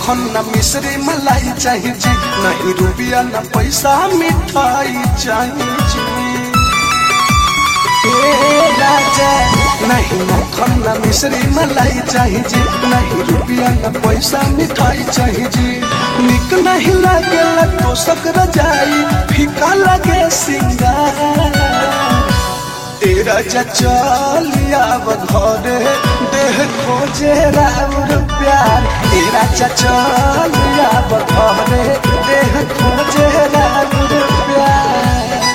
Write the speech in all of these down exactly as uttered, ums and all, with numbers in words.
मक्खन न मिश्री मलाई चाहिए जी, नहीं रुपया न पैसा मिठाई चाहिए जी। राजा नहीं मक्खन न मिश्री मलाई चाहिए जी, नहीं रुपया न पैसा मिठाई चाहिए जी। निक नहीं लगे तो सकर जाई, फीका लगे सिंगार। तेरा चलिया घरे देह खोजे राउर प्यार, तेरा चलिया घरे देह खोजे राउर प्यार।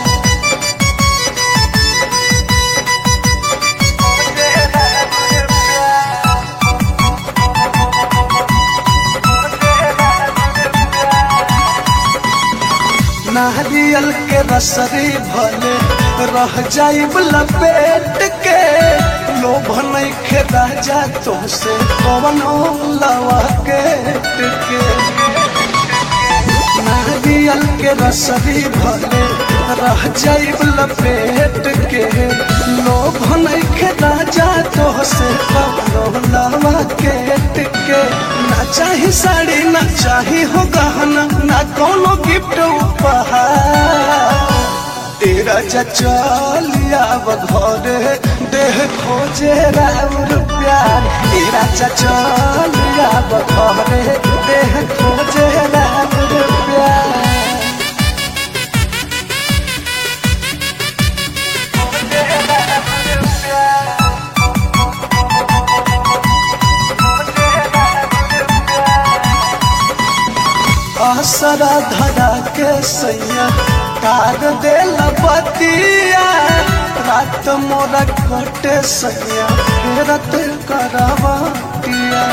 नारियल के रसरी भले रह जाइब लपेट के, लोभ नइखे राजा तोसे कवनो लवा के टिके। नारियल के रसरी भले रह जाइब लपेट के, लोभ नइखे राजा तोसे कवनो लवा के टिके। ना चाही साड़ी ना चाही हो गहना, ना कोनो गिफ्ट उपहार। तेरा चलिया घरे देह खोजे राउर प्यार, तेरा चलिया घरे देह खोजे राउर प्यार। आसरा धरा के सैया कार दे बतिया, रात मोरा कटे सैया फेरत करवतिया।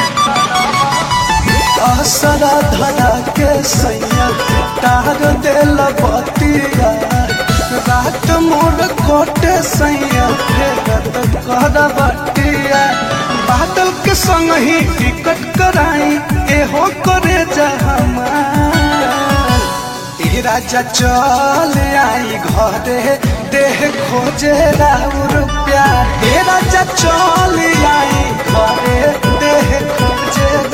आसरा धरा के सैया कार दे बतिया, रात मोर कटे सैया फेरत करवतिया। बादल के संग ही टिकट कराई एहो करे जहमार। तेरा चल आई घरे देह खोजे राउर प्यार, तेरा चल आई घरे देह खोजे